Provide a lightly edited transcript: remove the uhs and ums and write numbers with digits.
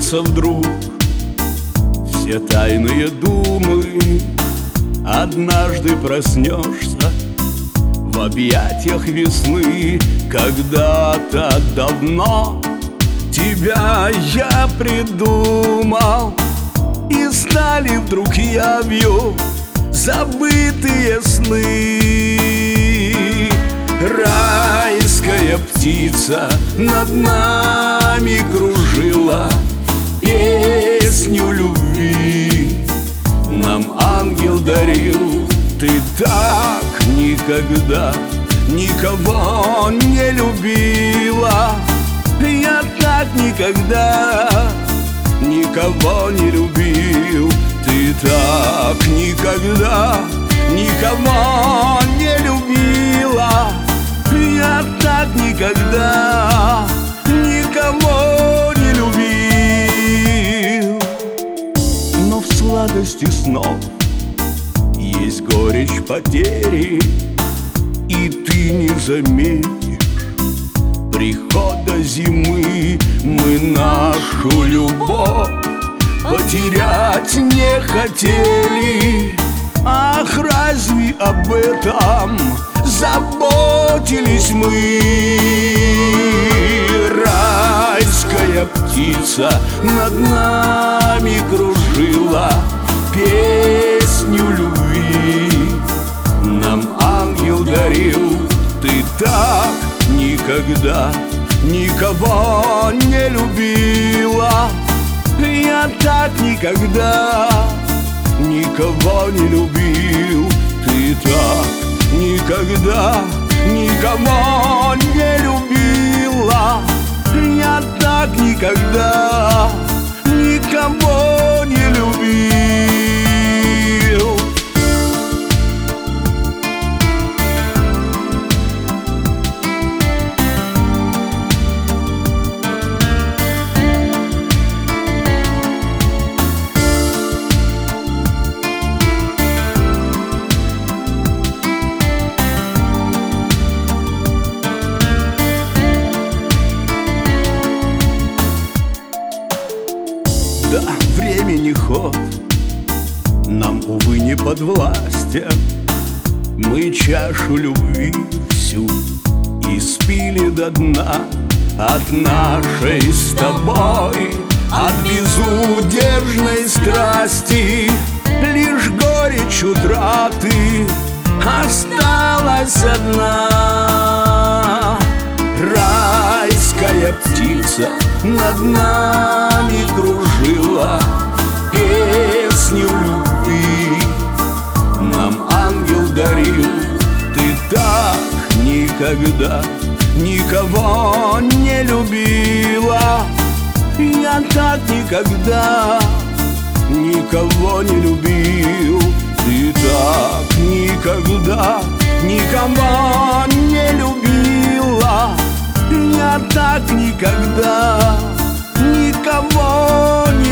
откроются вдруг все тайные думы. Однажды проснешься в объятиях весны. Когда-то давно тебя я придумал, и стали вдруг явью забытые сны. Райская птица над нами кружила, песню любви нам ангел дарил. Ты так никогда никого не любила, я так никогда никого не любил. Ты так никогда никого не любила, я так никогда никого не любил. Но в сладости снов есть горечь потери, и ты не заметишь прихода зимы. Мы нашу любовь потерять не хотели. Ах, разве об этом заботились мы? Райская птица над нами кружила, песню любви нам ангел дарил. Ты так никогда никого не любила, я так никогда никого не любил. Ты так никогда никого не любила, я так никогда никого не любил. Да, времени ход нам, увы, не подвластен. Мы чашу любви всю испили до дна. От нашей с тобой, от безудержной страсти лишь горечь утраты осталась одна. Райская птица над нами кружила, песню любви нам ангел дарил. Ты так никогда никого не любила, я так никогда никого не любил. Ты так никогда никого не любила, я так никогда никого не